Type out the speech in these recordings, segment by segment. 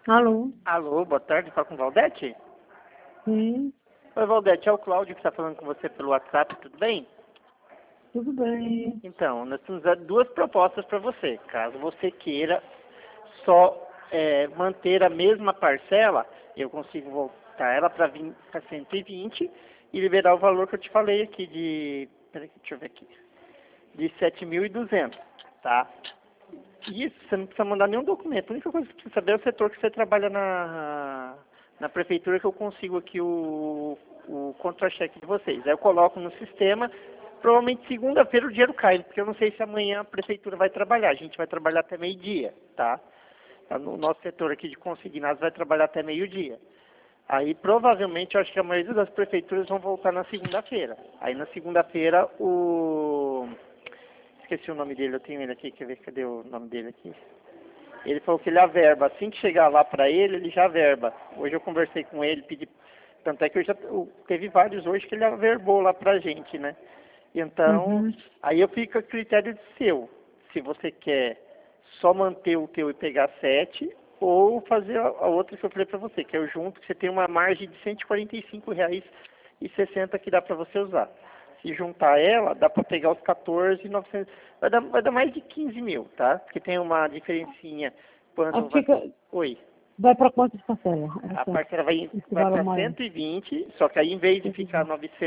Alô? Alô, boa tarde, fala com Valdete? Sim, Oi, Valdete, é o Cláudio que está falando com você pelo WhatsApp, tudo bem? tudo bem. Então, nós temos duas propostas para você. Caso você queira só manter a mesma parcela, eu consigo voltar ela para 120 e liberar o valor que eu te falei aqui de... Peraí, deixa eu ver aqui. De 7.200, tá? Isso, você não precisa mandar nenhum documento. A única coisa que você precisa saber é o setor que você trabalha na prefeitura, que eu consigo aqui o contra-cheque de vocês. Aí eu coloco no sistema, provavelmente segunda-feira o dinheiro cai, porque eu não sei se amanhã a prefeitura vai trabalhar. A gente vai trabalhar até meio-dia, tá? No nosso setor aqui de consignados vai trabalhar até meio-dia. Aí provavelmente eu acho que a maioria das prefeituras vão voltar na segunda-feira. Aí na segunda-feira esqueci o nome dele, eu tenho ele aqui, quer ver, cadê o nome dele aqui? Ele falou que ele averba, assim que chegar lá para ele, ele já averba. Hoje eu conversei com ele, pedi, tanto é que teve vários hoje que ele averbou lá pra gente, né? Então, Uhum. aí eu fico a critério seu, se você quer só manter o teu e pegar 7, ou fazer a outra que eu falei para você, que é o junto, que você tem uma margem de R$ 145,60 que dá para você usar. Se juntar ela, dá para pegar os 14.900, vai dar mais de 15 mil, tá? Porque tem uma diferencinha Ah, quando vai... fica, Oi. vai para quantas parcelas? A parcela vai Esse valor para maior. 120, só que aí em vez de ficar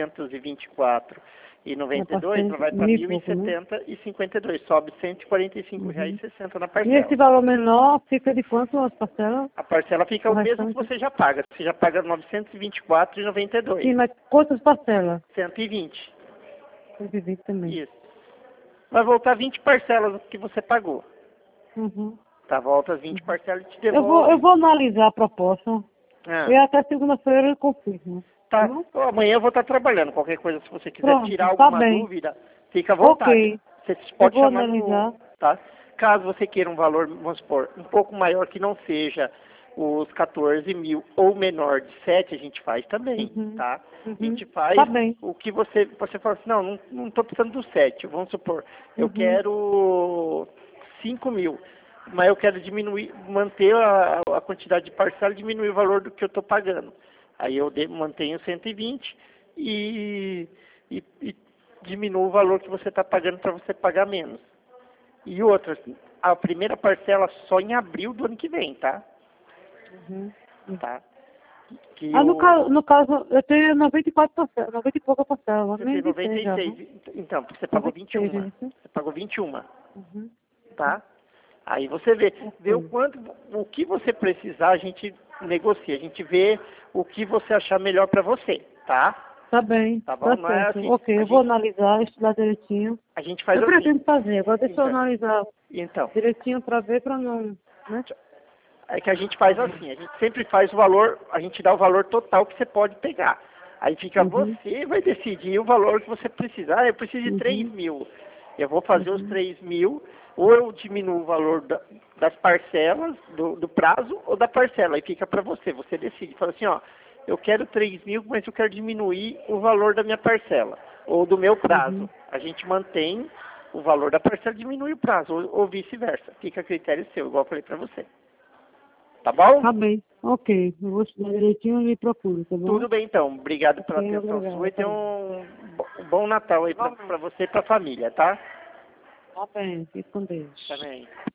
924,92, Vai ela para vai para mil e pouco, né? 1.070,52, sobe Uhum. R$ 145,60 na E parcela. esse valor menor fica de quanto as parcelas? A parcela fica O o mesmo que restante? você já paga. Você já paga R$ Sim, 924,92. mas quantas parcelas? 120. 120 também. Isso. Vai voltar 20 parcelas que você pagou. Uhum. Tá? Volta as 20 parcelas e te Eu devolve. vou analisar a proposta. Ah, E até segunda-feira eu confirmo. Tá tá. bom? Ó, amanhã eu vou estar trabalhando. Qualquer coisa, se você quiser tirar Pronto, tá alguma bem. dúvida, fica à vontade. Ok. Você Eu pode vou chamar no... analisar. Tá? Caso você queira um valor, vamos supor, um pouco maior que não seja os 14 mil ou menor de 7, a gente faz também, Uhum. tá? A Uhum. gente faz Tá bem. o que você fala assim, não tô precisando do 7, vamos supor, eu Uhum. quero 5 mil, mas eu quero diminuir, manter a quantidade de parcela e diminuir o valor do que eu estou pagando. Aí eu mantenho 120 e diminuo o valor que você está pagando para você pagar menos. E outra, a primeira parcela só em abril do ano que vem, tá? Uhum. Tá? Que Ah, no caso, eu tenho 94 parcelas, 90 e pouca parcela, você nem tem de 6 já, 96. viu? Então, você pagou 21. 96, é isso? Você pagou 21, Uhum. tá? Aí você vê Ok. o que você precisar, a gente negocia, a gente vê o que você achar melhor para você, tá? Tá Bom? tá Não é certo. assim, Ok, eu vou analisar, estudar direitinho. a gente faz Eu assim. pretendo fazer, agora deixa eu Então, analisar então, direitinho pra ver, pra não, né? é que a gente Tá faz bom. assim, a gente sempre faz o valor, a gente dá o valor total que você pode pegar. Aí fica Uhum. você vai decidir o valor que você precisa. Ah, eu preciso de 3 Uhum. mil. Eu vou fazer os Uhum. 3 mil, ou eu diminuo o valor das parcelas, do prazo, ou da parcela. Aí fica para você, você decide. Fala assim, ó, eu quero 3 mil, mas eu quero diminuir o valor da minha parcela, ou do meu prazo. Uhum. A gente mantém o valor da parcela e diminui o prazo, ou vice-versa. Fica a critério seu, igual eu falei para você. Tá bom? Tá bem. Ok, eu vou estudar direitinho e me procuro, tá bom? Tudo bem, então. Obrigado pela Ok, atenção sua obrigada, e tá tenha bom. um bom Natal aí pra Igualmente. você e pra família, tá? Tá bem, fique com Deus. Também.